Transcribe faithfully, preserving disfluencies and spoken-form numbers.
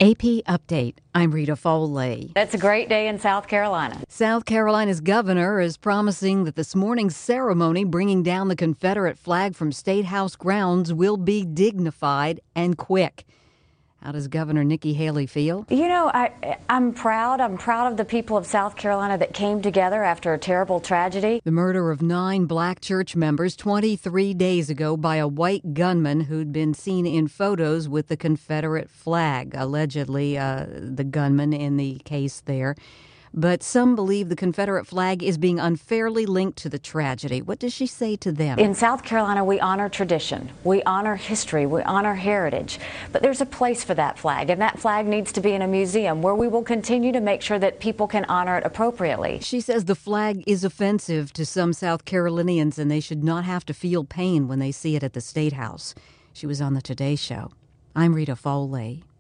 A P Update. I'm Rita Foley. It's a great day in South Carolina. South Carolina's governor is promising that this morning's ceremony bringing down the Confederate flag from State House grounds will be dignified and quick. How does Governor Nikki Haley feel? You know, I, I'm proud. I'm proud of the people of South Carolina that came together after a terrible tragedy. The murder of nine black church members twenty-three days ago by a white gunman who'd been seen in photos with the Confederate flag, allegedly uh, the gunman in the case there. But some believe the Confederate flag is being unfairly linked to the tragedy. What does she say to them? In South Carolina, we honor tradition, we honor history, we honor heritage. But there's a place for that flag, and that flag needs to be in a museum where we will continue to make sure that people can honor it appropriately. She says the flag is offensive to some South Carolinians, and they should not have to feel pain when they see it at the State House. She was on the Today Show. I'm Rita Foley.